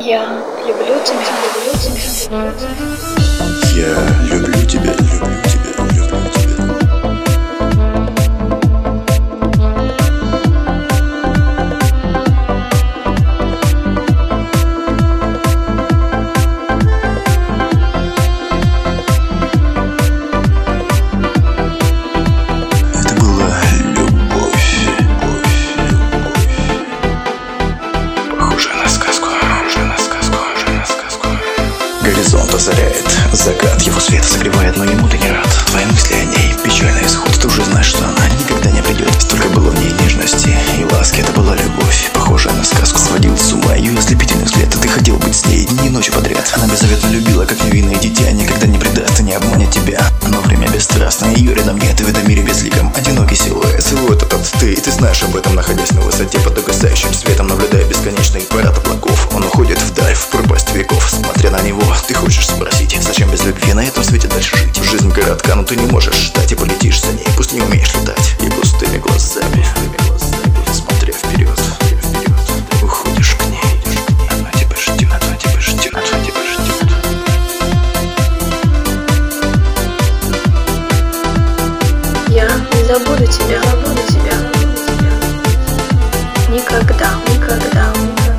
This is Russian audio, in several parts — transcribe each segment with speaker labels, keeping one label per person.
Speaker 1: Я люблю тебя, люблю тебя.
Speaker 2: Я люблю тебя, люблю тебя, люблю тебя. Это была любовь, похожая на сказку, Горизонт озаряет закат, его свет согревает, но ему ты не рад. Твои мысли о ней, печальный исход, ты уже знаешь, что она никогда не придет. Столько было в ней нежности и ласки, это была любовь, похожая на сказку. Сводил с ума ее ослепительный взгляд, а ты хотел быть с ней дни и ночи подряд. Она беззаветно любила, как невинное дитя, никогда не предаст и не обманет тебя. Но время бесстрастно, ее рядом нет, и в этом мире безликом одинокий силуэт. Силуэт этот ты, и ты знаешь об этом, находясь на высоте под угасающим светом, наблюдая бесконечный парад облаков. Он уходит вдаль, в пропасть веков. Смотря на него, ты хочешь спросить, зачем без любви на этом свете дальше жить? Жизнь коротка, но ты не можешь ждать и полетишь за ней, пусть не умеешь летать. И пустыми глазами, смотря вперед, уходишь к ней. Она тебя ждет, она тебя ждет, она тебя ждет.
Speaker 1: Я не забуду тебя, никогда, никогда.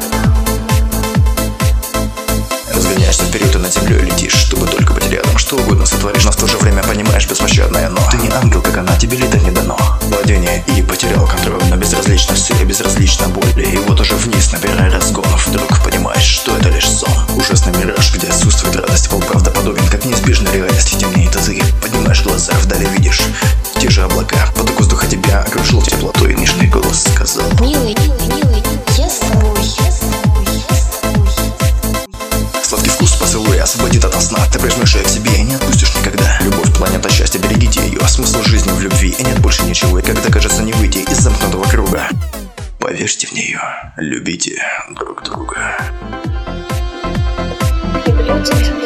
Speaker 2: Разгоняешься вперед и над землей летишь, чтобы только быть рядом. Что угодно сотворишь, но в то же время понимаешь беспощадное но. Ты не ангел, как она, тебе летать не дано. Падение и потерял контроль, но безразлично все, безразлично боли. И вот уже вниз, набирая разгон, вдруг понимаешь, что это лишь сон. Ужасный мираж, где отсутствует радость, полуправдоподобен, как неизбежная реальность. Темнеет, а ты поднимаешь глаза, вдали видишь те же облака. Поток воздуха тебя окружил теплотой, и нежный голос сказал:
Speaker 3: Милый, я с тобой,
Speaker 2: Сладкий вкус поцелуя освободит от сна. Ты прижмешь ее к себе и не отпустишь никогда. Любовь, планета счастья, берегите ее. Смысл жизни в любви, и нет больше ничего. И когда кажется не выйти из замкнутого круга, поверьте в нее, любите друг друга.
Speaker 1: Люблю тебя.